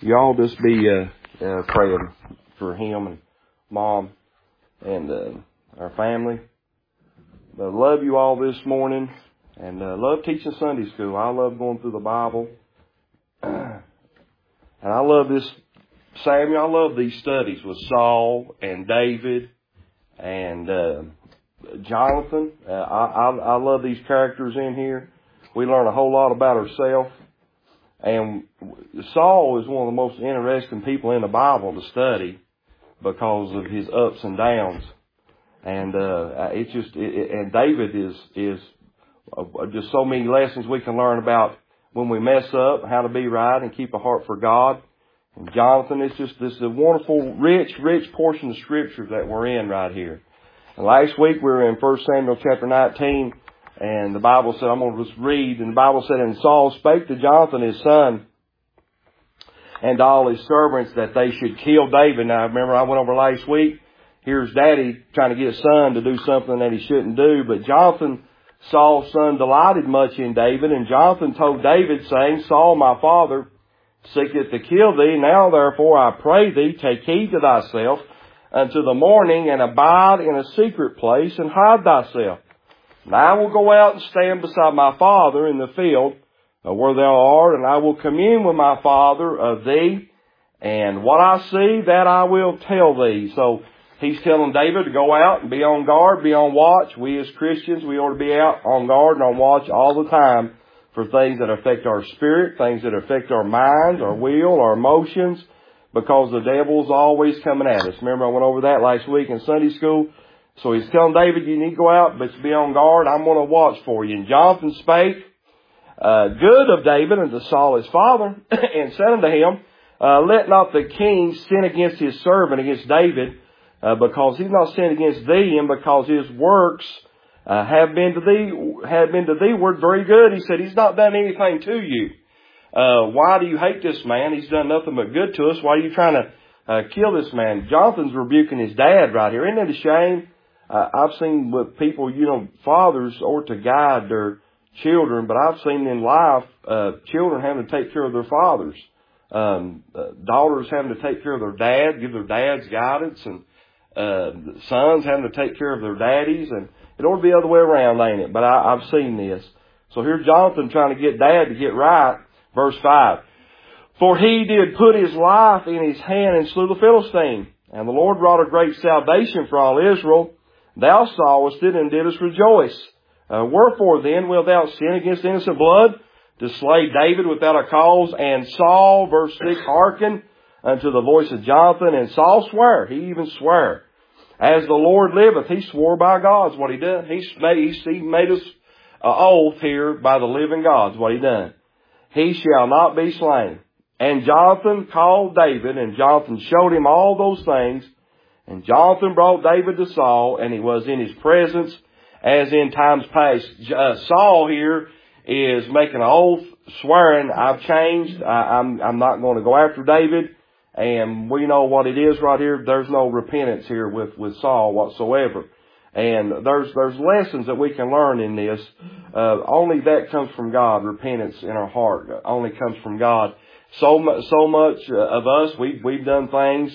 Y'all just be praying for him and Mom and our family. I love you all this morning, and love teaching Sunday school. I love going through the Bible, and I love this, Samuel. I love these studies with Saul and David and Jonathan. I love these characters in here. We learn a whole lot about ourselves. And Saul is one of the most interesting people in the Bible to study because of his ups and downs. And and David is just so many lessons we can learn about when we mess up, how to be right and keep a heart for God. And Jonathan, this is a wonderful, rich portion of Scripture that we're in right here. And last week we were in 1 Samuel chapter 19. And the Bible said, I'm going to just read, and the Bible said, and Saul spake to Jonathan his son and all his servants that they should kill David. Now, remember I went over last week. Here's Daddy trying to get his son to do something that he shouldn't do. But Jonathan, Saul's son, delighted much in David. And Jonathan told David, saying, Saul, my father, seeketh to kill thee. Now, therefore, I pray thee, take heed to thyself unto the morning, and abide in a secret place, and hide thyself. And I will go out and stand beside my father in the field where thou art, and I will commune with my father of thee, and what I see, that I will tell thee. So he's telling David to go out and be on guard, be on watch. We as Christians, we ought to be out on guard and on watch all the time for things that affect our spirit, things that affect our minds, our will, our emotions, because the devil's always coming at us. Remember, I went over that last week in Sunday school. So he's telling David, you need to go out, but be on guard. I'm going to watch for you. And Jonathan spake good of David unto Saul his father, and said unto him, let not the king sin against his servant, against David, because he's not sinned against thee, and because his works have been to thee were very good. He said, he's not done anything to you. Why do you hate this man? He's done nothing but good to us. Why are you trying to kill this man? Jonathan's rebuking his dad right here. Isn't it a shame? I've seen with people, fathers ought to guide their children, but I've seen in life, children having to take care of their fathers. Daughters having to take care of their dad, give their dads guidance, and sons having to take care of their daddies, and it ought to be the other way around, ain't it? But I've seen this. So here's Jonathan trying to get dad to get right. Verse 5. For he did put his life in his hand and slew the Philistine. And the Lord wrought a great salvation for all Israel. Thou sawest it and didst rejoice. Wherefore then wilt thou sin against innocent blood to slay David without a cause? And Saul, verse 6, hearkened unto the voice of Jonathan. And Saul sware, he even sware, as the Lord liveth. He swore by God, is what he done. He made us oath here by the living God, is what he done. He shall not be slain. And Jonathan called David, and Jonathan showed him all those things. And Jonathan brought David to Saul, and he was in his presence as in times past. Saul here is making an oath, swearing, I've changed. I'm not going to go after David. And we know what it is right here. There's no repentance here with Saul whatsoever. And there's lessons that we can learn in this. Only that comes from God. Repentance in our heart only comes from God. So much of us, we've done things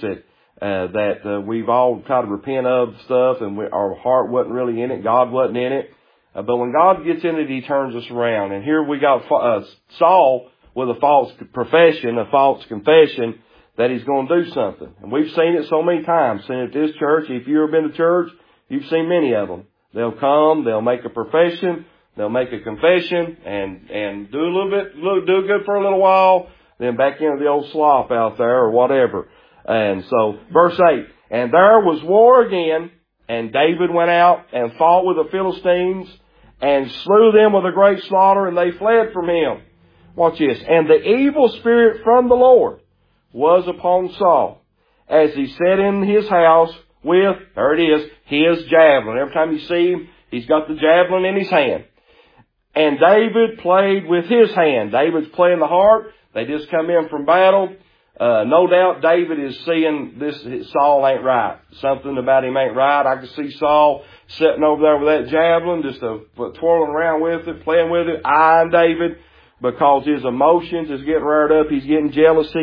that we've all tried to repent of stuff, and our heart wasn't really in it. God wasn't in it. But when God gets in it, He turns us around. And here we got Saul with a false profession, a false confession that he's going to do something. And we've seen it so many times. Seen it at this church. If you've ever been to church, you've seen many of them. They'll come, they'll make a profession, they'll make a confession, and do good for a little while, then back into the old slop out there or whatever. And so, verse 8, and there was war again, and David went out and fought with the Philistines, and slew them with a great slaughter, and they fled from him. Watch this. And the evil spirit from the Lord was upon Saul, as he sat in his house with, there it is, his javelin. Every time you see him, he's got the javelin in his hand. And David played with his hand. David's playing the harp. They just come in from battle. No doubt David is seeing this, Saul ain't right. Something about him ain't right. I can see Saul sitting over there with that javelin, just twirling around with it, playing with it, eyeing David, because his emotions is getting reared up. He's getting jealousy.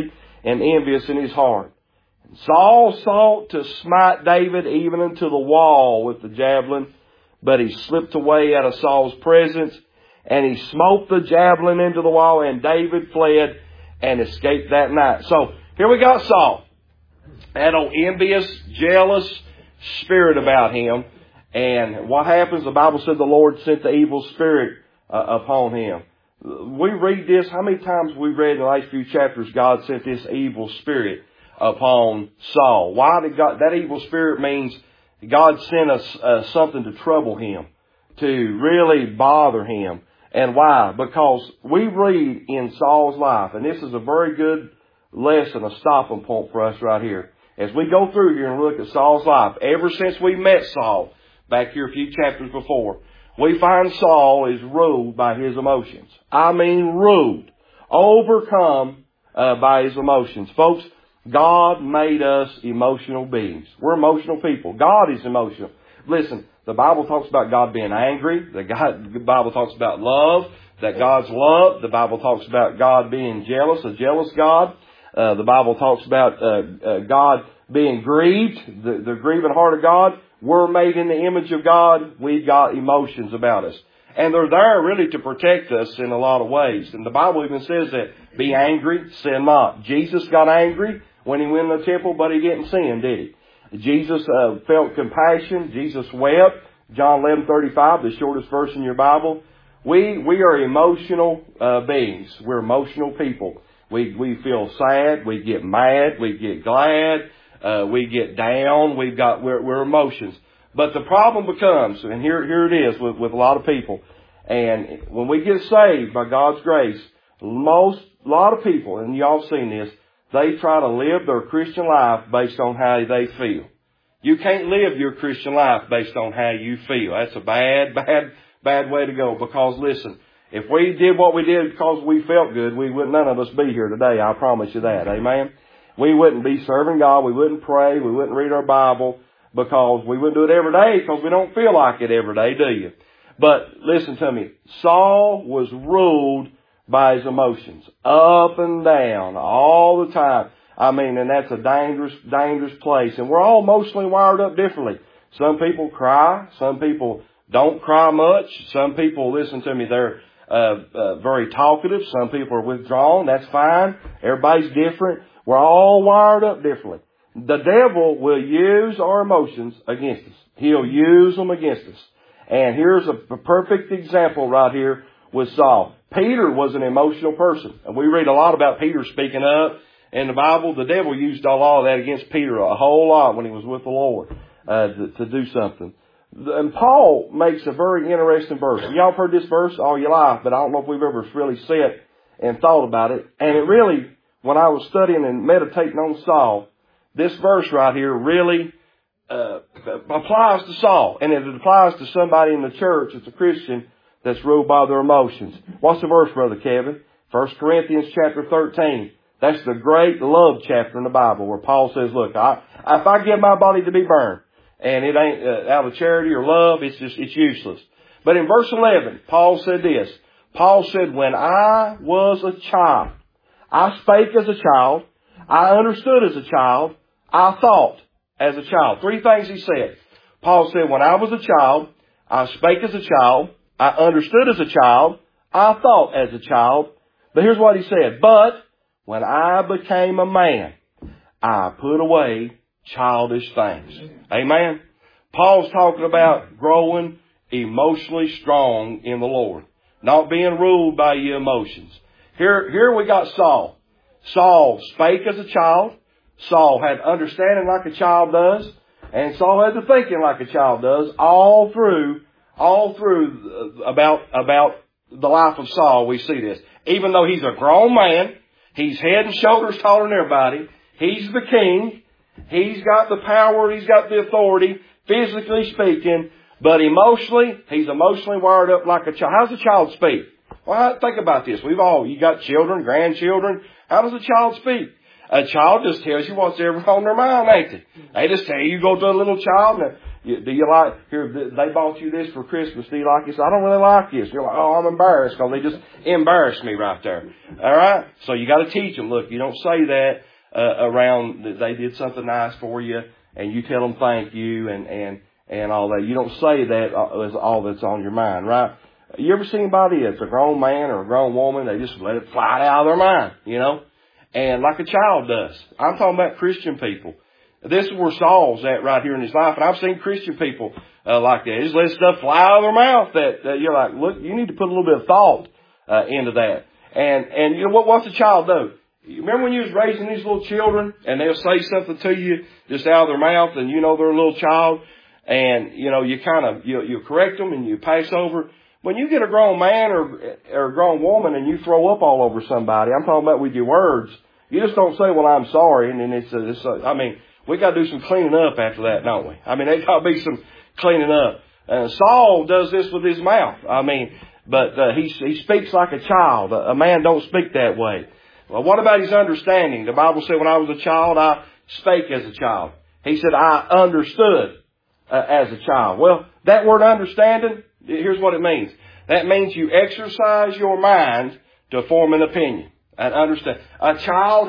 and envious in his heart. And Saul sought to smite David even unto the wall with the javelin, but he slipped away out of Saul's presence, and he smote the javelin into the wall, and David fled and escaped that night. So here we got Saul. That old envious, jealous spirit about him. And what happens? The Bible said the Lord sent the evil spirit upon him. We read this. How many times we read in the last few chapters God sent this evil spirit upon Saul? Why did God? That evil spirit means God sent us something to trouble him, to really bother him. And why? Because we read in Saul's life, and this is a very good lesson, a stopping point for us right here. As we go through here and look at Saul's life, ever since we met Saul, back here a few chapters before, we find Saul is ruled by his emotions. I mean ruled, overcome by his emotions. Folks, God made us emotional beings. We're emotional people. God is emotional. Listen, the Bible talks about God being angry. The Bible talks about love, that God's love. The Bible talks about God being jealous, a jealous God. The Bible talks about God being grieved, the grieving heart of God. We're made in the image of God. We've got emotions about us. And they're there really to protect us in a lot of ways. And the Bible even says that, be angry, sin not. Jesus got angry when he went in the temple, but he didn't sin, did he? Jesus felt compassion. Jesus wept. John 11:35, the shortest verse in your Bible. We are emotional beings. We're emotional people. We feel sad. We get mad. We get glad. We get down. We're emotions. But the problem becomes, and here it is with a lot of people, and when we get saved by God's grace, a lot of people, and y'all have seen this, they try to live their Christian life based on how they feel. You can't live your Christian life based on how you feel. That's a bad way to go. Because listen, if we did what we did because we felt good, none of us be here today. I promise you that. Amen. We wouldn't be serving God. We wouldn't pray. We wouldn't read our Bible because we wouldn't do it every day because we don't feel like it every day, do you? But listen to me. Saul was ruled by his emotions, up and down, all the time. I mean, and that's a dangerous place. And we're all emotionally wired up differently. Some people cry. Some people don't cry much. Some people, listen to me, they're very talkative. Some people are withdrawn. That's fine. Everybody's different. We're all wired up differently. The devil will use our emotions against us. He'll use them against us. And here's a perfect example right here with Saul. Peter was an emotional person. And we read a lot about Peter speaking up in the Bible. The devil used a lot of that against Peter a whole lot when he was with the Lord to do something. And Paul makes a very interesting verse. Y'all have heard this verse all your life, but I don't know if we've ever really sat and thought about it. And it really, when I was studying and meditating on Saul, this verse right here really applies to Saul. And it applies to somebody in the church that's a Christian that's ruled by their emotions. What's the verse, Brother Kevin? 1 Corinthians chapter 13. That's the great love chapter in the Bible where Paul says, look, if I give my body to be burned and it ain't out of charity or love, it's useless. But in verse 11, Paul said this. Paul said, when I was a child, I spake as a child, I understood as a child, I thought as a child. Three things he said. Paul said, when I was a child, I spake as a child, I understood as a child, I thought as a child. But here's what he said. But when I became a man, I put away childish things. Amen. Paul's talking about growing emotionally strong in the Lord. Not being ruled by your emotions. Here we got Saul. Saul spake as a child. Saul had understanding like a child does. And Saul had the thinking like a child does all through about the life of Saul. We see this. Even though he's a grown man, he's head and shoulders taller than everybody. He's the king. He's got the power. He's got the authority, physically speaking. But emotionally, he's emotionally wired up like a child. How does a child speak? Well, think about this. You got children, grandchildren. How does a child speak? A child just tells you what's ever on their mind, ain't they? They just tell you, go to a little child and do you like, here, they bought you this for Christmas. Do you like this? I don't really like this. You're like, oh, I'm embarrassed because they just embarrassed me right there. All right? So you got to teach them. Look, you don't say that. around that they did something nice for you, and you tell them thank you and all that. You don't say that is all that's on your mind, right? You ever seen anybody that's a grown man or a grown woman, they just let it fly out of their mind, you know? And like a child does. I'm talking about Christian people. This is where Saul's at right here in his life. And I've seen Christian people like that. They just let stuff fly out of their mouth that you're like, look, you need to put a little bit of thought into that. And you know what's a child do? You remember when you was raising these little children and they'll say something to you just out of their mouth and you know they're a little child and you know you kind of you correct them and you pass over. When you get a grown man or a grown woman and you throw up all over somebody, I'm talking about with your words, you just don't say, well, I'm sorry. And then I mean, we got to do some cleaning up after that, don't we? I mean, there's got to be some cleaning up. Saul does this with his mouth. I mean, but he speaks like a child. A man don't speak that way. Well, what about his understanding? The Bible said when I was a child, I spake as a child. He said, I understood as a child. Well, that word understanding, here's what it means. That means you exercise your mind to form an opinion and understand. A child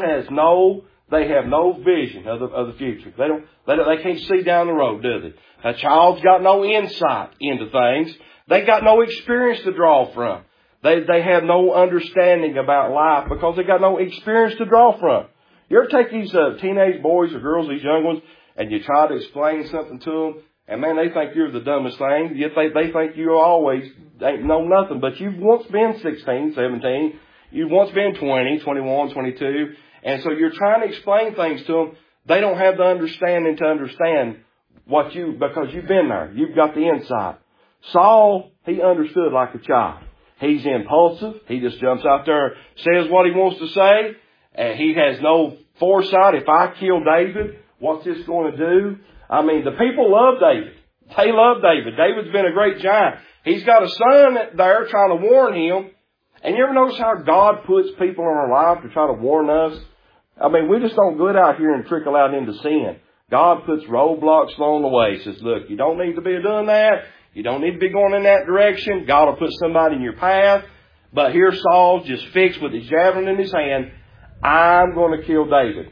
they have no vision of the future. They can't see down the road, do they? A child's got no insight into things. They got no experience to draw from. They have no understanding about life because they got no experience to draw from. You ever take these teenage boys or girls, these young ones, and you try to explain something to them, and man, they think you're the dumbest thing. Yet they think you always ain't know nothing. But you've once been 16, 17. You've once been 20, 21, 22. And so you're trying to explain things to them. They don't have the understanding to understand because you've been there. You've got the insight. Saul, he understood like a child. He's impulsive. He just jumps out there, says what he wants to say. And he has no foresight. If I kill David, what's this going to do? I mean, the people love David. They love David. David's been a great giant. He's got a son there trying to warn him. And you ever notice how God puts people in our life to try to warn us? I mean, we just don't go out here and trickle out into sin. God puts roadblocks along the way. He says, look, you don't need to be doing that. You don't need to be going in that direction. God will put somebody in your path. But here Saul's just fixed with his javelin in his hand. I'm going to kill David.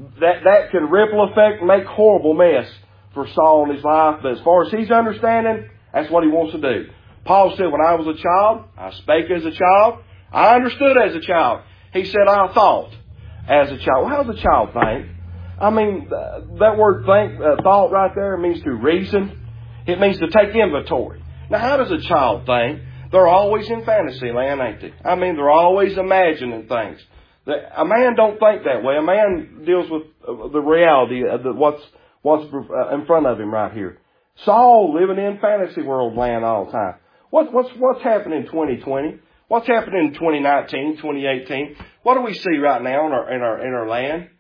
That can ripple effect and make horrible mess for Saul in his life. But as far as he's understanding, that's what he wants to do. Paul said, when I was a child, I spake as a child. I understood as a child. He said, I thought as a child. Well, how does a child think? I mean, that word think, thought right there means to reason. It means to take inventory. Now, how does a child think? They're always in fantasy land, ain't they? I mean, they're always imagining things. A man don't think that way. A man deals with the reality of what's in front of him right here. Saul living in fantasy world land all the time. What's happening in 2020? What's happening in 2019, 2018? What do we see right now in our land?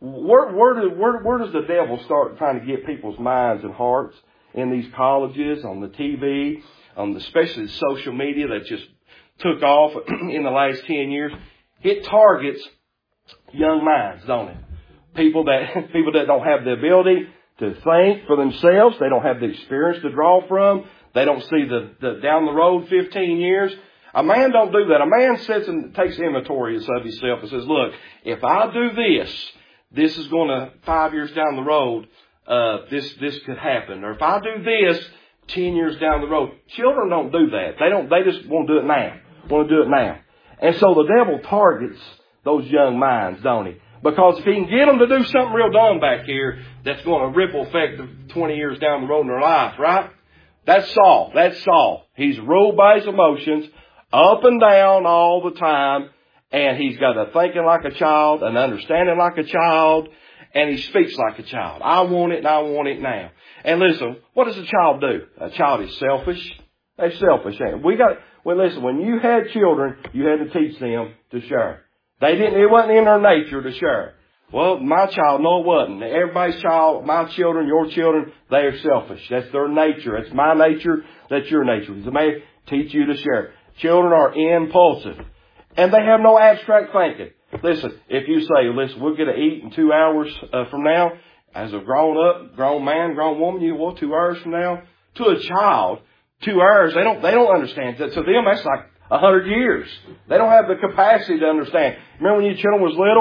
Where does the devil start trying to get people's minds and hearts? In these colleges, on the TV, especially social media that just took off in the last 10 years. It targets young minds, don't it? People that don't have the ability to think for themselves. They don't have the experience to draw from. They don't see the down the road 15 years. A man don't do that. A man sits and takes inventory of himself and says, look, if I do this is going to 5 years down the road, this could happen. Or if I do this 10 years down the road. Children don't do that. They just want to do it now. And so the devil targets those young minds, don't he? Because if he can get them to do something real dumb back here, that's going to ripple effect of 20 years down the road in their life, right? That's Saul. He's ruled by his emotions up and down all the time. And he's got a thinking like a child, an understanding like a child, and he speaks like a child. I want it and I want it now. And listen, what does a child do? A child is selfish. They're selfish. Listen, when you had children, you had to teach them to share. It wasn't in their nature to share. Well, my child, no, it wasn't. Everybody's child, my children, your children, they are selfish. That's their nature. That's my nature. That's your nature. They may teach you to share. Children are impulsive. And they have no abstract thinking. Listen, if you say, we'll get to eat in 2 hours from now, as a grown man, grown woman, 2 hours from now? To a child, 2 hours, they don't understand that. To them, that's like 100 years. They don't have the capacity to understand. Remember when your children was little?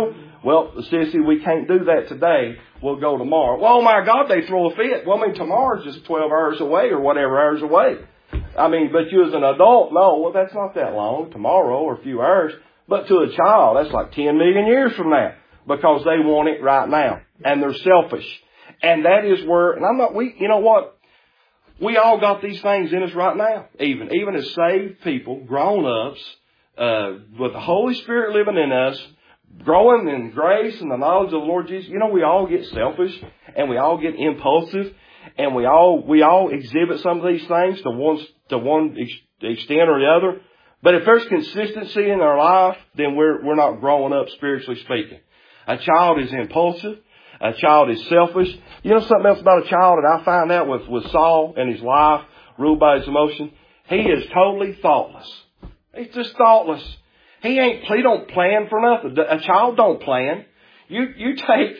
Well, sissy, we can't do that today. We'll go tomorrow. Well, oh my God, they throw a fit. Well, I mean, tomorrow's just 12 hours away or whatever hours away. I mean, but you as an adult, no, well, that's not that long, tomorrow or a few hours. But to a child, that's like 10 million years from now because they want it right now. And they're selfish. And that is where, and you know what? We all got these things in us right now. Even as saved people, grown-ups, with the Holy Spirit living in us, growing in grace and the knowledge of the Lord Jesus, you know, we all get selfish and we all get impulsive and we all exhibit some of these things to one extent or the other. But if there's consistency in our life, then we're not growing up spiritually speaking. A child is impulsive. A child is selfish. You know something else about a child that I find out with Saul and his life ruled by his emotion? He is totally thoughtless. He's just thoughtless. He don't plan for nothing. A child don't plan. You take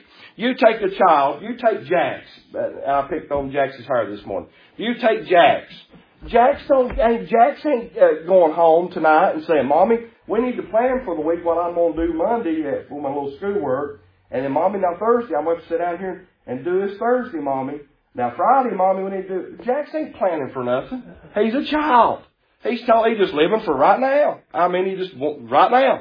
a child, you take Jax. I picked on Jax's hair this morning. You take Jax. Jax ain't going home tonight and saying, Mommy, we need to plan for the week what I'm going to do Monday for my little schoolwork. And then, Mommy, now Thursday, I'm going to sit down here and do this Thursday, Mommy. Now Friday, Mommy, we need to do... Jax ain't planning for nothing. He's a child. He's just living for right now. I mean, he just right now.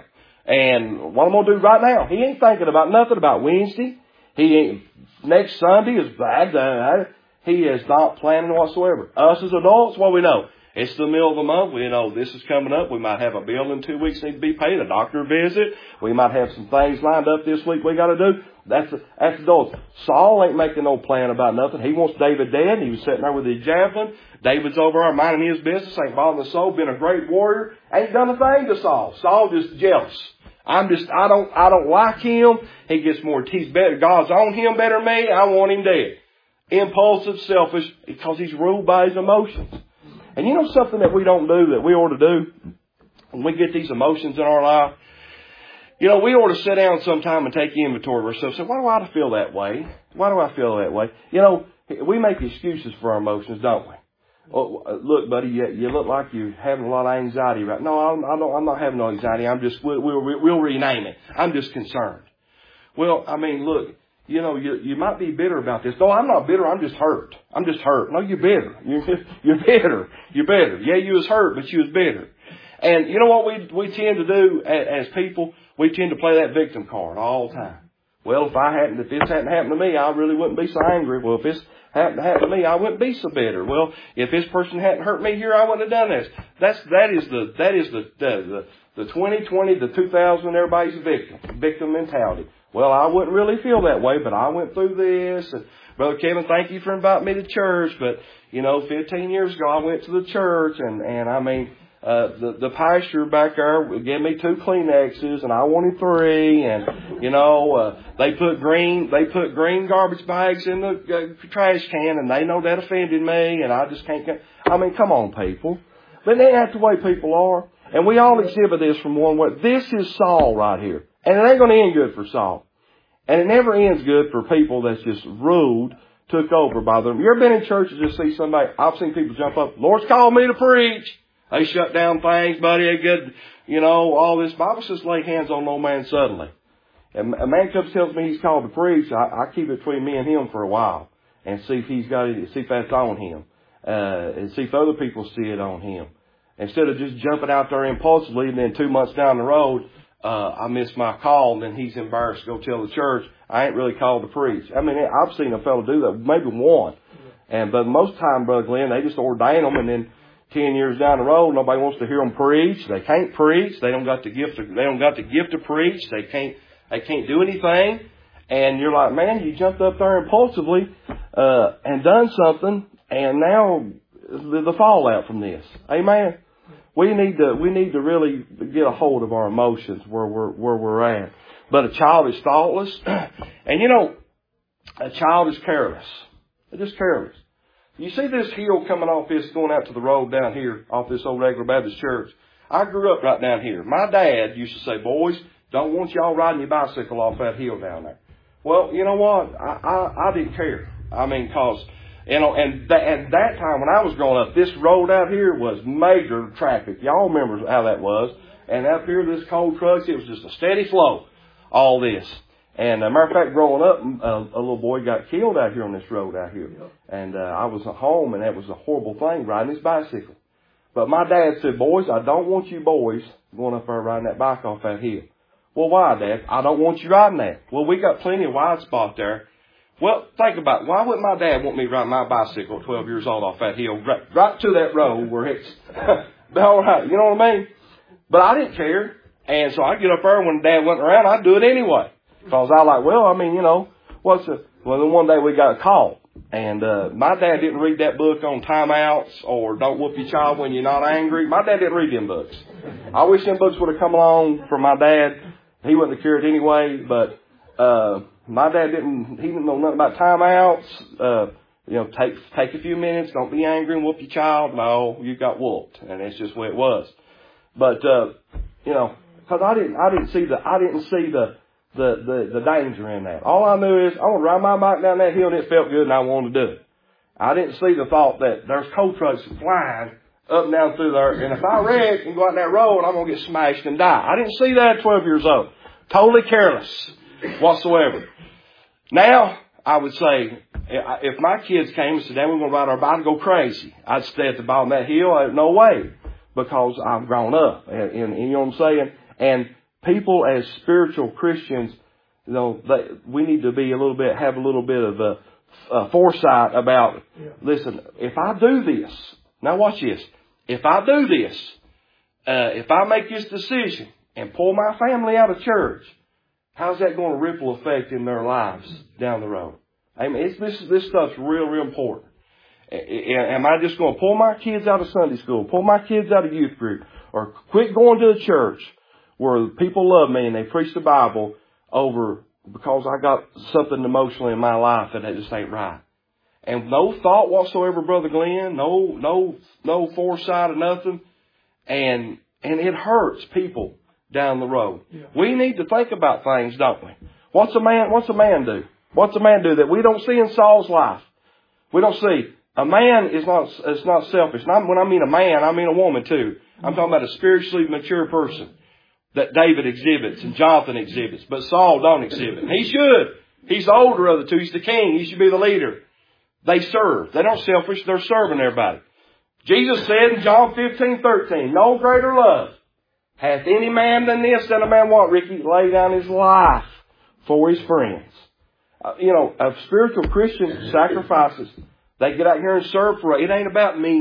And what I'm going to do right now. He ain't thinking about nothing about Wednesday. He ain't... Next Sunday is bad. He is not planning whatsoever. Us as adults, what we know? It's the middle of the month. We know this is coming up. We might have a bill in 2 weeks need to be paid, a doctor visit. We might have some things lined up this week we got to do. That's adults. Saul ain't making no plan about nothing. He wants David dead. He was sitting there with his javelin. David's over there minding his business, ain't bothering the soul, been a great warrior. Ain't done a thing to Saul. Saul just jealous. I don't like him. He gets he's better. God's on him better than me. I want him dead. Impulsive, selfish, because he's ruled by his emotions. And you know something that we don't do that we ought to do when we get these emotions in our life? You know, we ought to sit down sometime and take inventory of ourselves and say, why do I feel that way? Why do I feel that way? You know, we make excuses for our emotions, don't we? Oh, look, buddy, you look like you're having a lot of anxiety right now. No, I'm not having no anxiety. We'll rename it. I'm just concerned. Well, I mean, look. You know, you might be bitter about this. No, I'm not bitter. I'm just hurt. No, you're bitter. You're bitter. You're bitter. Yeah, you was hurt, but you was bitter. And you know what we tend to do as people? We tend to play that victim card all the time. Well, if this hadn't happened to me, I really wouldn't be so angry. Well, if this hadn't happened to me, I wouldn't be so bitter. Well, if this person hadn't hurt me here, I wouldn't have done this. That is the 2020, the 2000, everybody's a victim mentality. Well, I wouldn't really feel that way, but I went through this. And Brother Kevin, thank you for inviting me to church. But, 15 years ago, I went to the church and I mean, the pastor back there gave me 2 Kleenexes and I wanted 3. And, they put green garbage bags in the trash can and they know that offended me and I just can't, I mean, come on, people. But that's the way people are. And we all exhibit this from one way. This is Saul right here. And it ain't going to end good for Saul. And it never ends good for people that's just ruled, took over by them. You ever been in church and just see somebody, I've seen people jump up, Lord's called me to preach. They shut down things, buddy. They get, all this. Bible says lay hands on no man suddenly. And a man comes tells me he's called to preach. I keep it between me and him for a while and see if he's got it, see if that's on him. And see if other people see it on him. Instead of just jumping out there impulsively and then 2 months down the road, I missed my call, and then he's embarrassed to go tell the church, I ain't really called to preach. I mean, I've seen a fellow do that, maybe one. But most time, Brother Glenn, they just ordain them, and then 10 years down the road, nobody wants to hear them preach. They can't preach. They don't got the gift to preach. They can't do anything. And you're like, man, you jumped up there impulsively, and done something, and now the fallout from this. Amen. We need to really get a hold of our emotions where we're at. But a child is thoughtless. And a child is careless. They're just careless. You see this hill coming off this, going out to the road down here, off this old regular Baptist church. I grew up right down here. My dad used to say, boys, don't want y'all riding your bicycle off that hill down there. Well, you know what? I didn't care. I mean, cause, and at that time when I was growing up, this road out here was major traffic. Y'all remember how that was. And up here, this cold trucks, it was just a steady flow, all this. And a matter of fact, growing up, a little boy got killed out here on this road out here. And I was at home, and that was a horrible thing, riding his bicycle. But my dad said, boys, I don't want you boys going up there riding that bike off that hill. Well, why, Dad? I don't want you riding that. Well, we got plenty of wide spot there. Well, think about it. Why wouldn't my dad want me riding my bicycle at 12 years old off that hill, right to that road where it's all right, you know what I mean? But I didn't care. And so I get up there when Dad wasn't around, I'd do it anyway. Because I like, well, I mean, you know, well, then one day we got a call. And my dad didn't read that book on timeouts or don't whoop your child when you're not angry. My dad didn't read them books. I wish them books would have come along from my dad. He wouldn't have cared anyway, but my dad didn't know nothing about timeouts. You know, take a few minutes, don't be angry and whoop your child. No, you got whooped. And that's just the way it was. But you know, because I didn't see the danger in that. All I knew is I want to ride my bike down that hill and it felt good and I wanted to do it. I didn't see the thought that there's coal trucks flying up and down through there, and if I wreck and go out that road, I'm going to get smashed and die. I didn't see that at 12 years old. Totally careless whatsoever. Now, I would say, if my kids came and said, Dad, we're going to ride our bike and go crazy, I'd stay at the bottom of that hill. No way, because I've grown up, and you know what I'm saying? And people as spiritual Christians, you know, we need to be have a little bit of foresight about, listen, if I do this, now watch this, if I do this, if I make this decision and pull my family out of church, how's that going to ripple effect in their lives down the road? I mean, this stuff's real, real important. Am I just going to pull my kids out of Sunday school, pull my kids out of youth group, or quit going to the church where people love me and they preach the Bible over because I got something emotionally in my life that just ain't right? And no thought whatsoever, Brother Glenn, no foresight or nothing. And it hurts people down the road. Yeah. We need to think about things, don't we? What's a man do? What's a man do that we don't see in Saul's life? We don't see. A man is not selfish. When I mean a man, I mean a woman too. I'm talking about a spiritually mature person that David exhibits and Jonathan exhibits, but Saul don't exhibit. He should. He's the older of the two. He's the king. He should be the leader. They serve. They're not selfish. They're serving everybody. Jesus said in John 15:13, no greater love hath any man than this, that a man what, Ricky? Lay down his life for his friends. You know, a spiritual Christian sacrifices. They get out here and serve for it. It ain't about me.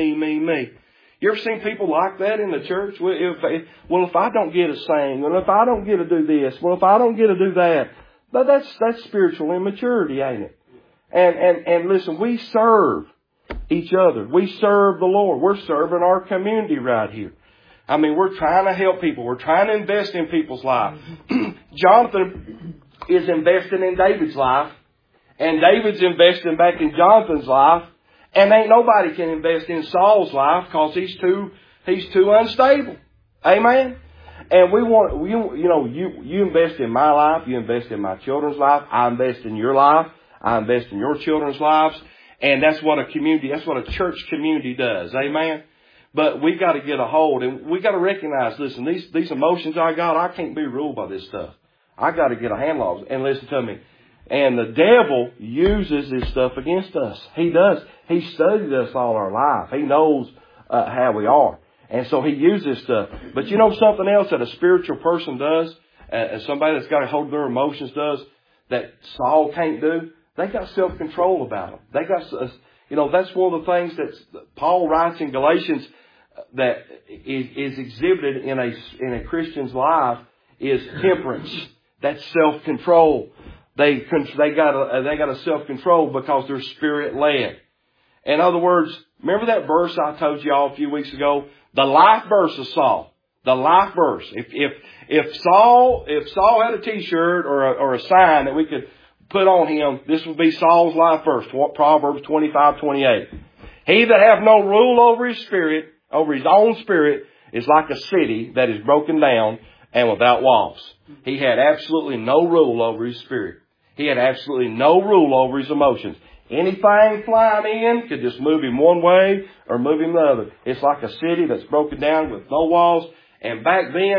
You ever seen people like that in the church? Well, if I don't get to sing, well, if I don't get to do this, well, if I don't get to do that, that's spiritual immaturity, ain't it? And listen, we serve each other. We serve the Lord. We're serving our community right here. I mean, we're trying to help people. We're trying to invest in people's lives. Jonathan is investing in David's life, and David's investing back in Jonathan's life, and ain't nobody can invest in Saul's life because he's too unstable. Amen. And you invest in my life, you invest in my children's life, I invest in your life, I invest in your children's lives, and that's what a church community does. Amen. But we got to get a hold, and we got to recognize, listen, these emotions I got, I can't be ruled by this stuff. I got to get a handle on it. And listen to me. And the devil uses this stuff against us. He does. He studied us all our life. He knows how we are. And so he uses stuff. But you know something else that a spiritual person does, somebody that's got a hold of their emotions does, that Saul can't do? They got self-control about them. They got, that's one of the things that Paul writes in Galatians that is exhibited in a Christian's life is temperance. That's self-control. They got a self-control because they're spirit-led. In other words, remember that verse I told you all a few weeks ago? The life verse of Saul. The life verse. If Saul had a T-shirt or a sign that we could put on him, this would be Saul's life verse. Proverbs 25:28. He that hath no rule over his spirit, over his own spirit, is like a city that is broken down and without walls. He had absolutely no rule over his spirit. He had absolutely no rule over his emotions. Anything flying in could just move him one way or move him the other. It's like a city that's broken down with no walls. And back then,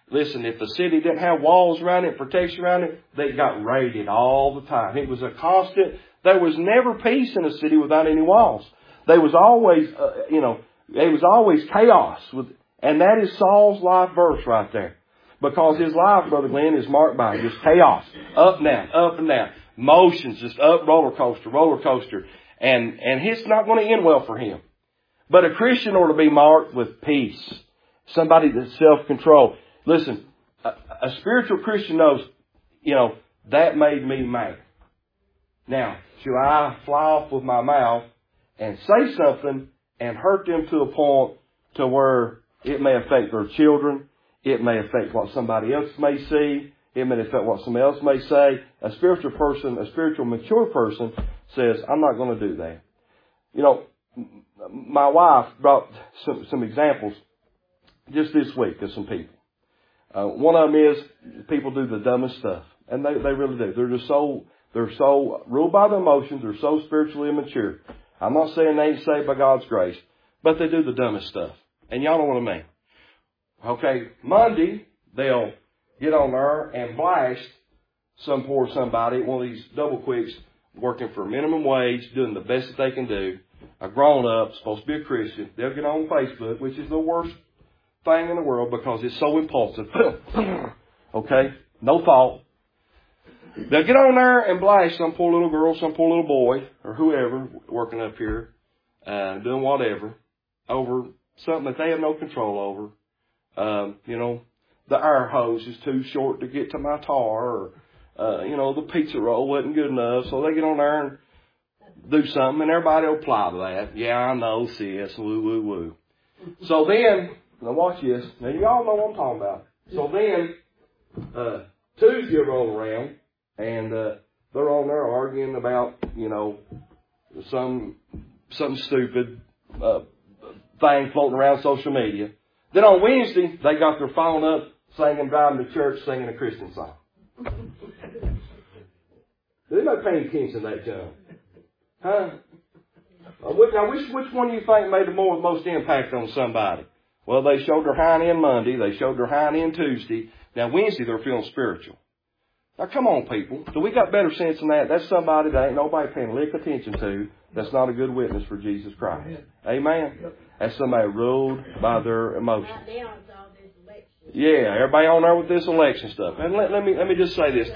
Listen, if the city didn't have walls around it, protection around it, they got raided all the time. It was a constant. There was never peace in a city without any walls. There was always, there was always chaos. And that is Saul's life verse right there. Because his life, Brother Glenn, is marked by just chaos. Up and down, up and down. Motions, just up, roller coaster. And it's not going to end well for him. But a Christian ought to be marked with peace. Somebody that's self-control. Listen, a spiritual Christian knows, that made me mad. Now, should I fly off with my mouth and say something and hurt them to a point to where it may affect their children? It may affect what somebody else may see. It may affect what somebody else may say. A spiritual person, a spiritual mature person says, I'm not going to do that. My wife brought some examples just this week of some people. One of them is people do the dumbest stuff. And they really do. They're so ruled by their emotions. They're so spiritually immature. I'm not saying they ain't saved by God's grace, but they do the dumbest stuff. And y'all know what I mean. Okay, Monday, they'll get on there and blast some poor somebody, one of these double quicks, working for minimum wage, doing the best that they can do. A grown-up, supposed to be a Christian. They'll get on Facebook, which is the worst thing in the world because it's so impulsive. Okay? No thought. They'll get on there and blast some poor little girl, some poor little boy, or whoever working up here, doing whatever, over something that they have no control over. The air hose is too short to get to my tar, or, the pizza roll wasn't good enough, so they get on there and do something, and everybody will apply to that. Yeah, I know, sis, woo, woo, woo. So then, now watch this. Now, you all know what I'm talking about. So then, Tuesday will roll around, and they're on there arguing about, some stupid thing floating around social media. Then on Wednesday, they got their phone up, driving to church, singing a Christian song. They're not paying attention to that junk. Huh? Now, which one do you think made the most impact on somebody? Well, they showed their hind end Monday. They showed their hind end Tuesday. Now, Wednesday, they're feeling spiritual. Now, come on, people. Do we got better sense than that? That's somebody that ain't nobody paying a lick attention to. That's not a good witness for Jesus Christ. Amen? That's somebody ruled by their emotions. Yeah, everybody on there with this election stuff. And let me just say this.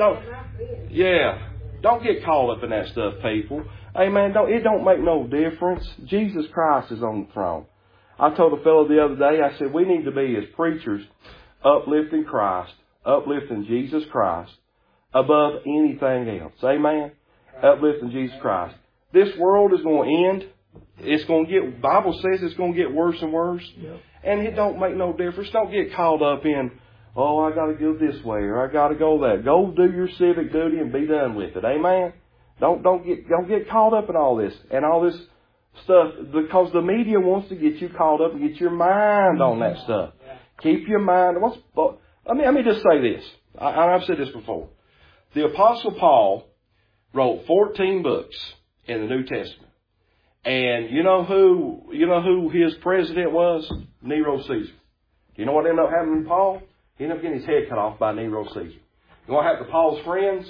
Don't get caught up in that stuff, people. Amen. It don't make no difference. Jesus Christ is on the throne. I told a fellow the other day, I said, we need to be, as preachers, uplifting Christ, uplifting Jesus Christ above anything else. Amen? Uplifting Jesus Christ. This world is going to end. It's going to get, Bible says it's going to get worse and worse. Yep. And it don't make no difference. Don't get caught up in, I got to go this way or I got to go that. Go do your civic duty and be done with it. Amen? Don't get caught up in all this and all this stuff, because the media wants to get you caught up and get your mind on that stuff. Keep your mind. Let me just say this. I've said this before. The Apostle Paul wrote 14 books in the New Testament. And you know who his president was? Nero Caesar. You know what ended up happening to Paul? He ended up getting his head cut off by Nero Caesar. You know what happened to Paul's friends?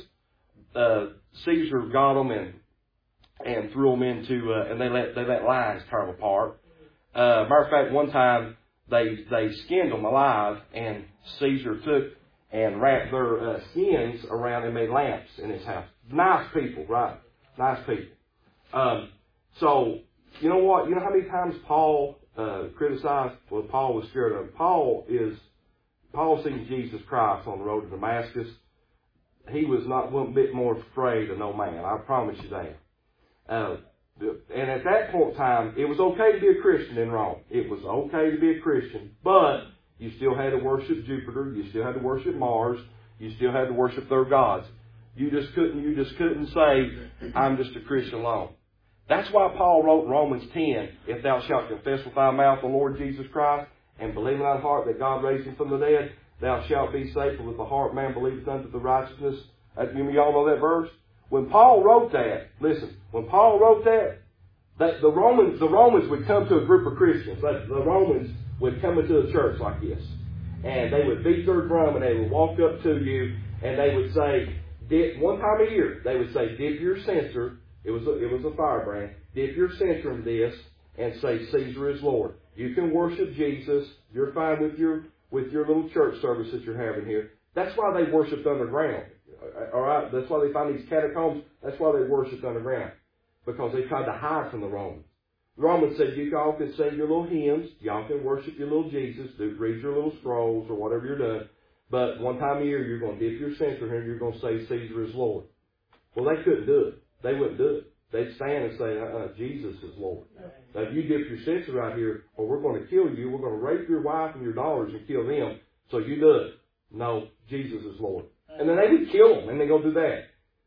Caesar got them and threw them into, and they let lions tear them apart. Matter of fact, one time they skinned them alive, and Caesar took and wrapped their skins around and made lamps in his house. Nice people, right? Nice people. So, you know what? You know how many times Paul criticized? Well, Paul was scared of him. Paul sees Jesus Christ on the road to Damascus. He was not one bit more afraid of no man. I promise you that. And at that point in time, it was okay to be a Christian in Rome. It was okay to be a Christian, but you still had to worship Jupiter. You still had to worship Mars. You still had to worship their gods. You just couldn't say, I'm just a Christian alone. That's why Paul wrote in Romans 10, if thou shalt confess with thy mouth the Lord Jesus Christ, and believe in thy heart that God raised him from the dead, thou shalt be saved. For with the heart man believeth unto the righteousness. Y'all know that verse? When Paul wrote that, listen, that the Romans would come to a group of Christians. The Romans would come into the church like this. and they would beat their drum, and they would walk up to you, and they would say, one time a year, they would say, dip your censer. It was a firebrand. Dip your censer in this and say, Caesar is Lord. You can worship Jesus. You're fine with your little church service that you're having here. That's why they worshiped underground. All right? That's why they find these catacombs. That's why they worshiped underground. Because they tried to hide from the Romans. The Romans said, you all can sing your little hymns. Y'all can worship your little Jesus. Read your little scrolls or whatever you're doing. But one time a year, you're going to dip your censer here and you're going to say Caesar is Lord. Well, they couldn't do it. They wouldn't do it. They'd stand and say, Jesus is Lord. Now, if you dip your censer right here, or we're going to kill you, we're going to rape your wife and your daughters and kill them, so you do it. No, Jesus is Lord. And then they would kill them, and they go do that.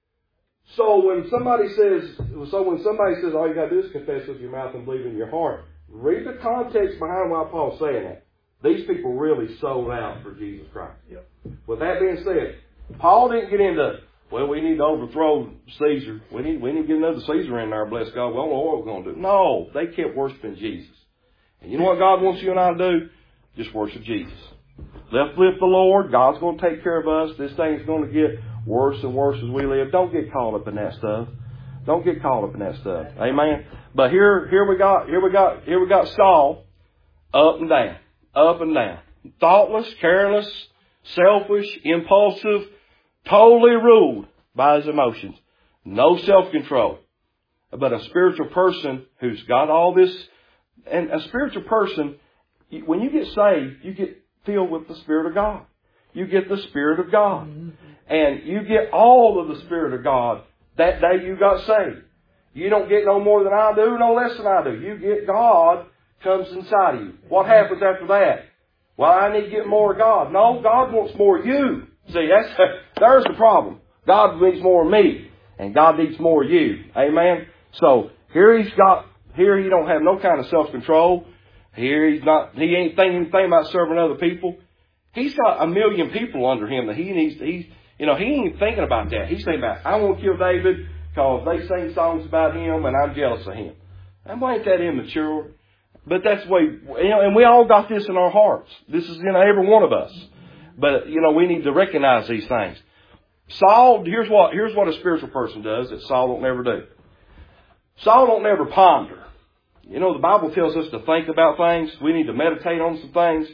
So when somebody says, all you got to do is confess with your mouth and believe in your heart, read the context behind why Paul's saying that. These people really sold out for Jesus Christ. Yep. With that being said, Paul didn't get into, well, we need to overthrow Caesar. We need to get another Caesar in there, bless God. We don't know what we're going to do. No, they kept worshiping Jesus. And you know what God wants you and I to do? Just worship Jesus. Lift the Lord. God's going to take care of us. This thing's going to get worse and worse as we live. Don't get caught up in that stuff. Don't get caught up in that stuff. Amen. But here we got Saul, up and down, up and down, thoughtless, careless, selfish, impulsive, totally ruled by his emotions. No self-control. But a spiritual person who's got all this, and a spiritual person, when you get saved, you get filled with the Spirit of God. You get the Spirit of God. And you get all of the Spirit of God that day you got saved. You don't get no more than I do, no less than I do. You get God comes inside of you. What happens after that? Well, I need to get more of God. No, God wants more of you. See, there's the problem. God needs more of me, and God needs more of you. Amen? So, here he don't have no kind of self-control. Here he ain't thinking anything about serving other people. He's got 1 million people under him that he ain't thinking about that. He's thinking about, I want to kill David because they sing songs about him and I'm jealous of him. And why ain't that immature? But that's the way, and we all got this in our hearts. This is in every one of us. But, we need to recognize these things. Saul, here's what a spiritual person does that Saul don't never do. Saul don't never ponder. The Bible tells us to think about things. We need to meditate on some things.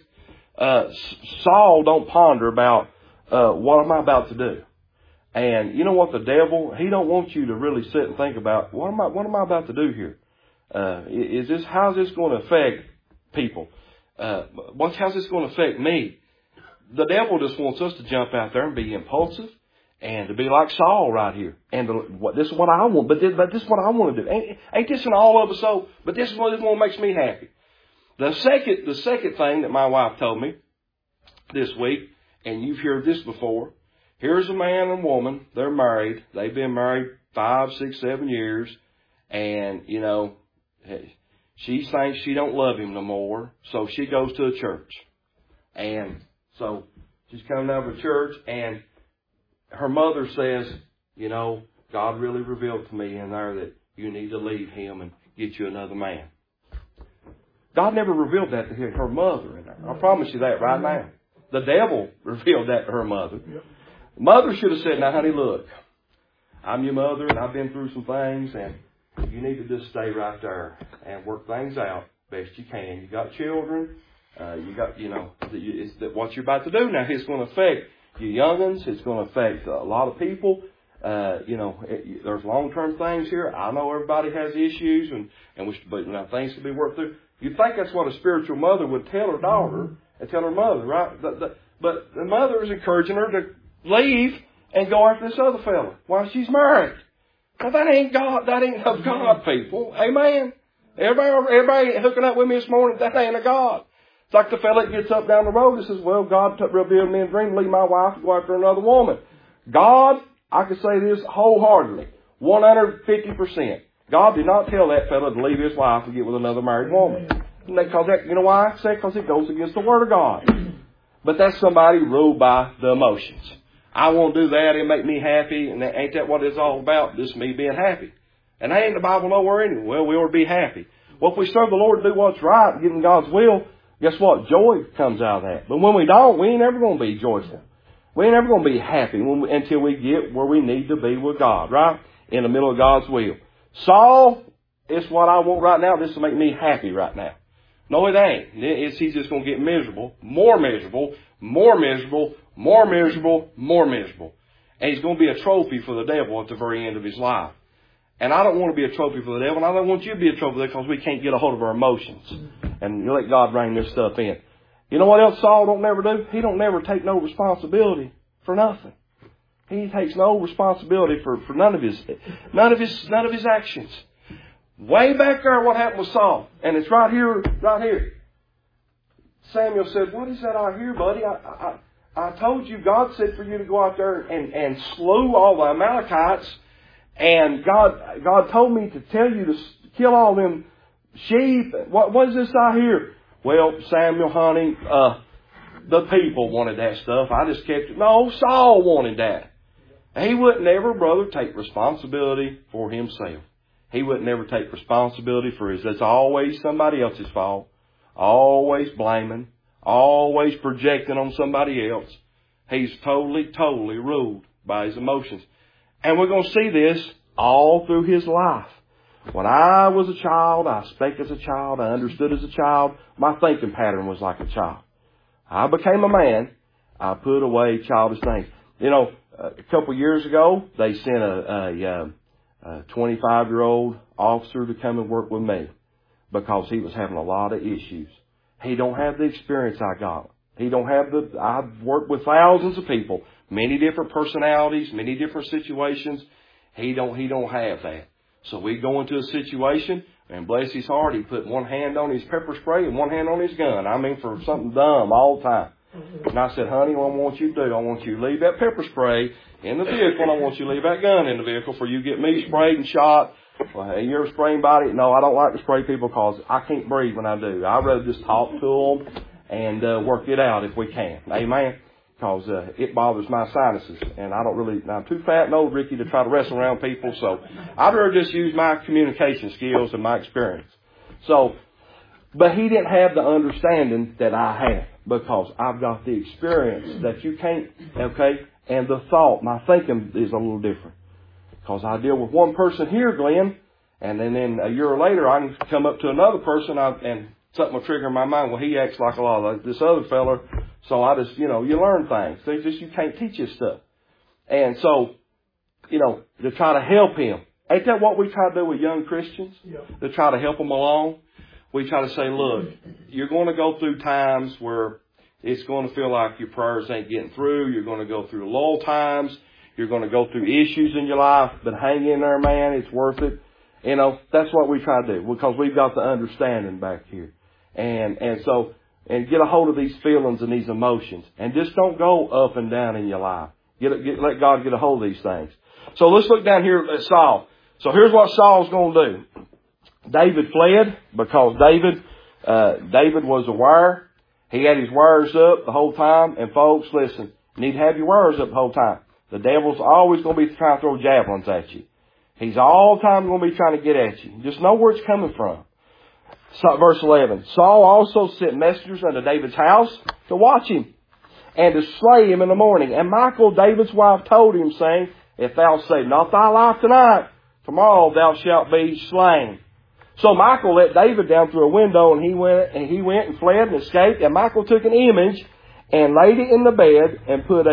Saul don't ponder about, what am I about to do? And you know what, the devil, he don't want you to really sit and think about, what am I about to do here? How's this going to affect people? How's this going to affect me? The devil just wants us to jump out there and be impulsive and to be like Saul right here. And this is what I want, but this is what I want to do. Ain't this in all of us so? But this is what makes me happy. The second thing that my wife told me this week, and you've heard this before, here's a man and woman, they're married. They've been married 5, 6, 7 years, and, she thinks she don't love him no more, so she goes to a church. And so she's coming out of a church, and her mother says, God really revealed to me in there that you need to leave him and get you another man. God never revealed that to her mother in there. I promise you that right now. The devil revealed that to her mother. Mother should have said, now honey, look, I'm your mother and I've been through some things and you need to just stay right there and work things out best you can. You got children. What you're about to do now is going to affect your young'uns. It's going to affect a lot of people. There's long-term things here. I know everybody has issues but things can be worked through. You'd think that's what a spiritual mother would tell her daughter and tell her mother, right? But the mother is encouraging her to leave and go after this other fella while she's married. Now that ain't God. That ain't of God, people. Amen. Everybody hooking up with me this morning, that ain't a God. It's like the fella that gets up down the road and says, well, God revealed me in a dream to leave my wife and go after another woman. God, I can say this wholeheartedly, 150%. God did not tell that fella to leave his wife and get with another married woman. Because you know why? I say because it goes against the Word of God. But that's somebody ruled by the emotions. I want to do that. It'll make me happy. And ain't that what it's all about? Just me being happy. And that ain't the Bible nowhere anyway. Well, we ought to be happy. Well, if we serve the Lord and do what's right and get in God's will, guess what? Joy comes out of that. But when we don't, we ain't ever going to be joyful. We ain't ever going to be happy until we get where we need to be with God, right? In the middle of God's will. Saul, it's what I want right now. This will make me happy right now. No, it ain't. He's just going to get miserable, more miserable, more miserable, more miserable, more miserable. And he's going to be a trophy for the devil at the very end of his life. And I don't want to be a trophy for the devil, and I don't want you to be a trophy for the devil because we can't get a hold of our emotions. And you let God bring this stuff in. You know what else Saul don't never do? He don't never take no responsibility for nothing. He takes no responsibility for none of his actions. Way back there, what happened with Saul? And it's right here. Samuel said, "What is that I hear, buddy? I told you, God said for you to go out there and slew all the Amalekites. And God told me to tell you to kill all them sheep. What is this I hear?" Well, Samuel, honey, the people wanted that stuff. I just kept it. No, Saul wanted that. He wouldn't ever, brother, take responsibility for himself. He wouldn't ever take responsibility for his. That's always somebody else's fault. Always blaming. Always projecting on somebody else. He's totally ruled by his emotions. And we're going to see this all through his life. When I was a child, I spake as a child, I understood as a child. My thinking pattern was like a child. I became a man. I put away childish things. You know, a couple of years ago, they sent a 25-year-old officer to come and work with me because he was having a lot of issues. He don't have the experience I got. I've worked with thousands of people, many different personalities, many different situations. He don't have that. So we go into a situation, and bless his heart, he put one hand on his pepper spray and one hand on his gun. I mean, for something dumb all the time. And I said, "Honey, what I want you to do, I want you to leave that pepper spray in the vehicle, and I want you to leave that gun in the vehicle for you get me sprayed and shot." Well, hey, you ever spray anybody? No, I don't like to spray people because I can't breathe when I do. I'd rather just talk to them and work it out if we can. Amen? Because it bothers my sinuses, and I'm too fat and old, Ricky, to try to wrestle around people, so I'd rather just use my communication skills and my experience. So, but he didn't have the understanding that I have, because I've got the experience that you can't, okay, and the thought, my thinking is a little different. Because I deal with one person here, Glenn, and then a year later I can come up to another person and something will trigger in my mind. Well, he acts like a lot of this other fella. So I just, you learn things. You can't teach this stuff. And so, to try to help him. Ain't that what we try to do with young Christians? Yeah. To try to help them along? We try to say, look, you're going to go through times where it's going to feel like your prayers ain't getting through. You're going to go through lull times. You're going to go through issues in your life. But hang in there, man. It's worth it. That's what we try to do, because we've got the understanding back here. And get a hold of these feelings and these emotions. And just don't go up and down in your life. Let God get a hold of these things. So let's look down here at Saul. So here's what Saul's going to do. David fled because David was aware. He had his wires up the whole time. And folks, listen, you need to have your wires up the whole time. The devil's always going to be trying to throw javelins at you. He's all the time going to be trying to get at you. Just know where it's coming from. So, verse 11. Saul also sent messengers unto David's house to watch him and to slay him in the morning. And Michal, David's wife, told him, saying, If thou save not thy life tonight, tomorrow thou shalt be slain. So Michal let David down through a window, and he went and fled and escaped. And Michal took an image and laid it in the bed and put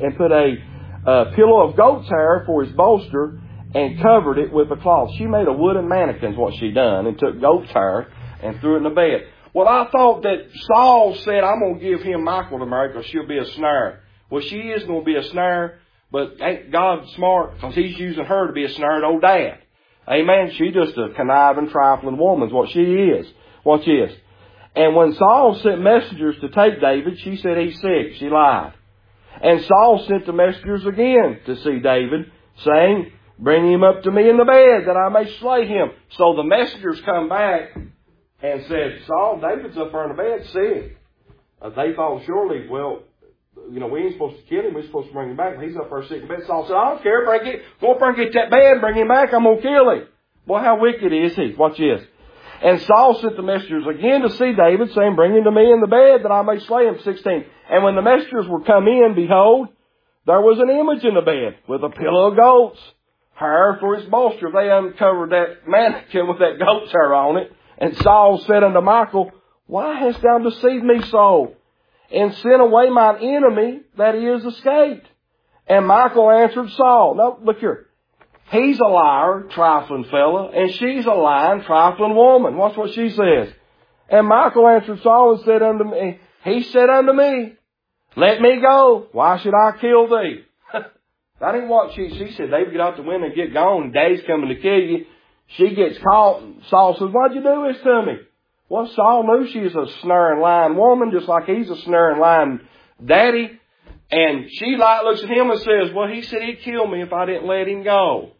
a pillow of goat's hair for his bolster and covered it with a cloth. She made a wooden mannequin, is what she done, and took goat's hair and threw it in the bed. Well, I thought that Saul said, I'm going to give him Michal to marry because she'll be a snare. Well, she is going to be a snare, but ain't God smart, because he's using her to be a snare to old dad. Amen. She's just a conniving, trifling woman is what she is. Watch this. And when Saul sent messengers to take David, she said he's sick. She lied. And Saul sent the messengers again to see David, saying, Bring him up to me in the bed, that I may slay him. So the messengers come back and said, Saul, David's up there in the bed sick. They thought surely, well, we ain't supposed to kill him. We're supposed to bring him back. He's up there sick in bed. Saul said, I don't care. Go up there and get that bed. Bring him back. I'm going to kill him. Boy, how wicked is he? Watch this. And Saul sent the messengers again to see David, saying, bring him to me in the bed that I may slay him. 16. And when the messengers were come in, behold, there was an image in the bed with a pillow of goats, hair for its bolster. They uncovered that mannequin with that goat's hair on it. And Saul said unto Michal, why hast thou deceived me so, and sent away mine enemy that he is escaped? And Michal answered Saul, no, look here. He's a liar, trifling fella, and she's a lying, trifling woman. Watch what she says. And Michal answered Saul and said unto me, he said unto me, let me go. Why should I kill thee? That ain't what she said. David, get out the window and get gone. Daddy's coming to kill you. She gets caught. And Saul says, why'd you do this to me? Well, Saul knew she's a snaring, lying woman, just like he's a snaring, lying daddy. And she looks at him and says, well, he said he'd kill me if I didn't let him go.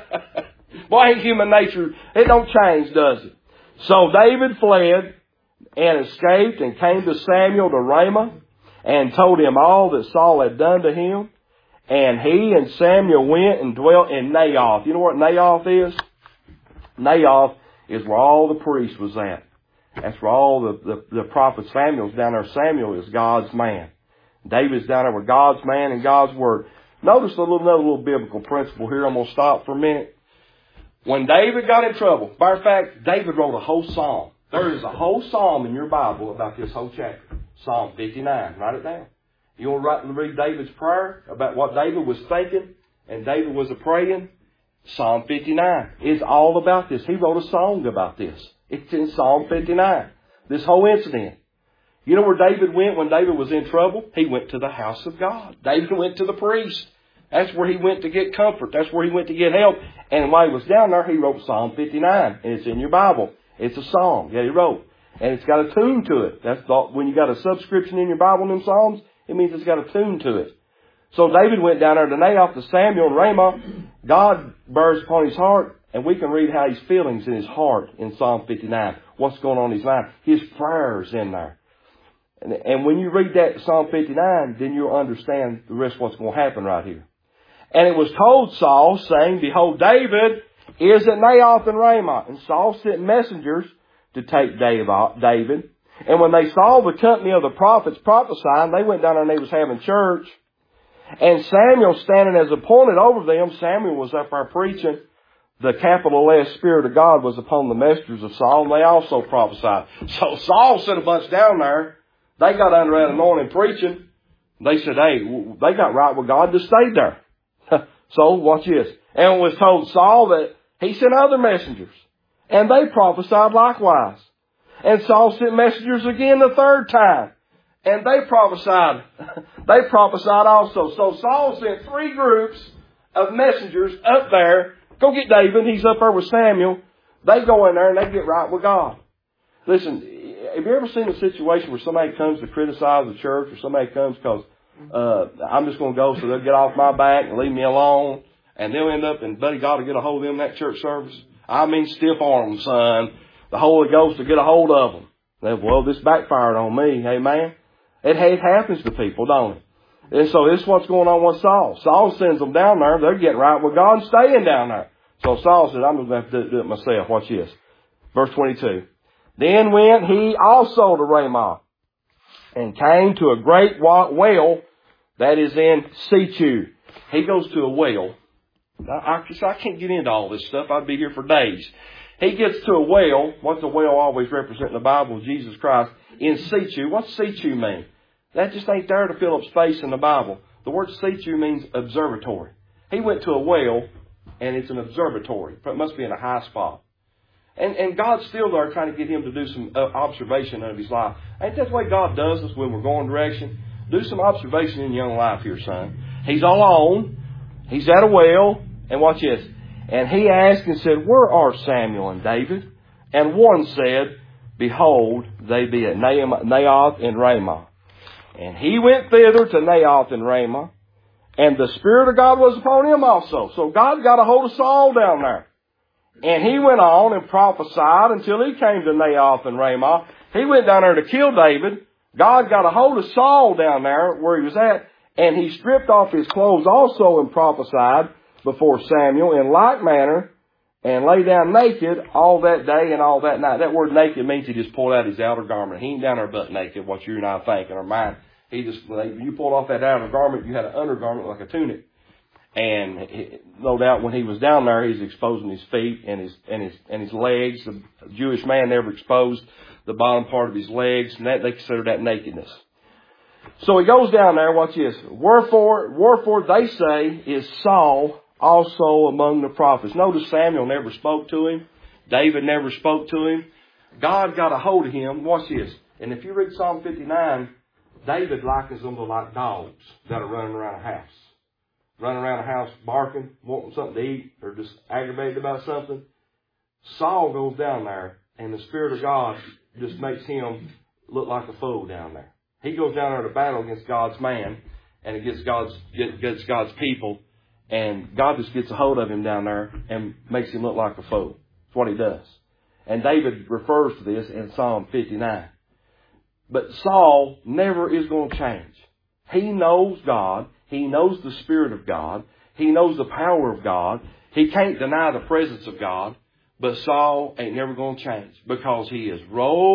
Boy, ain't human nature, it don't change, does it? So David fled and escaped and came to Samuel to Ramah and told him all that Saul had done to him. And he and Samuel went and dwelt in Naioth. You know what Naioth is? Naioth is where all the priests was at. That's where all the prophet Samuel's down there. Samuel is God's man. David's down there with God's man and God's word. Notice another little biblical principle here. I'm going to stop for a minute. When David got in trouble, matter of fact, David wrote a whole psalm. There is a whole psalm in your Bible about this whole chapter. Psalm 59. Write it down. You want to read David's prayer about what David was thinking and David was praying? Psalm 59 is all about this. He wrote a song about this. It's in Psalm 59. This whole incident. You know where David went when David was in trouble? He went to the house of God. David went to the priest. That's where he went to get comfort. That's where he went to get help. And while he was down there, he wrote Psalm 59. And it's in your Bible. It's a song that he wrote. And it's got a tune to it. When you got a subscription in your Bible in them Psalms, it means it's got a tune to it. So David went down there to Naioth to Samuel and Ramah. God bears upon his heart. And we can read how his feelings in his heart in Psalm 59. What's going on in his mind. His prayers in there. And when you read that Psalm 59, then you'll understand the rest of what's going to happen right here. And it was told Saul, saying, behold, David is at Naioth and Ramah. And Saul sent messengers to take David. And when they saw the company of the prophets prophesying, they went down there and they was having church. And Samuel standing as appointed over them, Samuel was up there preaching. The capital S Spirit of God was upon the messengers of Saul, and they also prophesied. So Saul sent a bunch down there. They got under that anointing preaching. They said, hey, they got right with God, just stayed there. So, watch this. And it was told Saul that he sent other messengers. And they prophesied likewise. And Saul sent messengers again the third time. And they prophesied. They prophesied also. So Saul sent 3 groups of messengers up there. Go get David. He's up there with Samuel. They go in there and they get right with God. Listen, have you ever seen a situation where somebody comes to criticize the church, or somebody comes because I'm just going to go so they'll get off my back and leave me alone, and they'll end up, and buddy God will get a hold of them in that church service? I mean, stiff arm them, son. The Holy Ghost will get a hold of them. Well, this backfired on me. Hey, man. It happens to people, don't it? And so this is what's going on with Saul. Saul sends them down there. They're getting right with God and staying down there. So Saul said, I'm going to have to do it myself. Watch this. Verse 22. Then went he also to Ramah and came to a great well that is in Sechu. He goes to a well. I can't get into all this stuff. I'd be here for days. He gets to a well. What's a well always represent in the Bible? Jesus Christ. In Sechu. What's Sechu mean? That just ain't there to fill up space in the Bible. The word Sechu means observatory. He went to a well, and it's an observatory. It must be in a high spot. And God's still there trying to get him to do some observation of his life. Ain't that the way God does us when we're going direction? Do some observation in your own life here, son. He's alone. He's at a well. And watch this. And he asked and said, where are Samuel and David? And one said, behold, they be at Naioth and Ramah. And he went thither to Naioth and Ramah. And the Spirit of God was upon him also. So God got a hold of Saul down there. And he went on and prophesied until he came to Naioth and Ramah. He went down there to kill David. God got a hold of Saul down there where he was at. And he stripped off his clothes also and prophesied before Samuel in like manner. and lay down naked all that day and all that night. That word naked means he just pulled out his outer garment. He ain't down there butt naked, what you and I think in our mind. He just, you pulled off that outer garment, you had an undergarment like a tunic. And no doubt when he was down there, he's exposing his feet and his legs. The Jewish man never exposed the bottom part of his legs, and that they consider that nakedness. So he goes down there, watch this. Wherefore they say is Saul also among the prophets. Notice Samuel never spoke to him. David never spoke to him. God got a hold of him. Watch this. And if you read Psalm 59, David likens them to like dogs that are running around a house. Running around a house barking, wanting something to eat, or just aggravated about something. Saul goes down there, and the Spirit of God just makes him look like a fool down there. He goes down there to battle against God's man and against God's people, and God just gets a hold of him down there and makes him look like a fool. That's what he does. And David refers to this in Psalm 59. But Saul never is going to change. He knows God. He knows the Spirit of God. He knows the power of God. He can't deny the presence of God. But Saul ain't never going to change because he is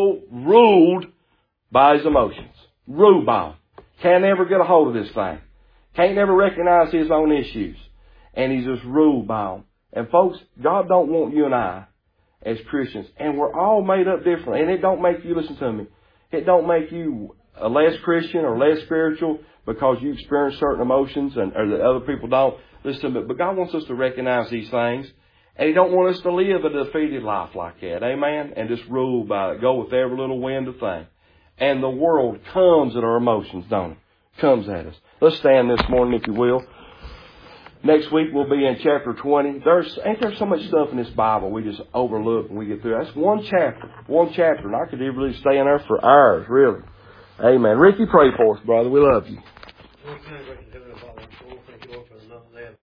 ruled by his emotions. Ruled by them. Can't ever get a hold of this thing. Can't never recognize his own issues. And he's just ruled by them. And folks, God don't want you and I as Christians. And we're all made up differently. And it don't make you, listen to me, it don't make you a less Christian or less spiritual because you experience certain emotions or that other people don't. Listen to me, but God wants us to recognize these things. And He don't want us to live a defeated life like that. Amen? And just rule by it. Go with every little wind of thing. And the world comes at our emotions, don't it? Comes at us. Let's stand this morning, if you will. Next week we'll be in chapter 20. Ain't there so much stuff in this Bible we just overlook when we get through? That's one chapter. One chapter. And I could really stay in there for hours, really. Amen. Ricky, pray for us, brother. We love you.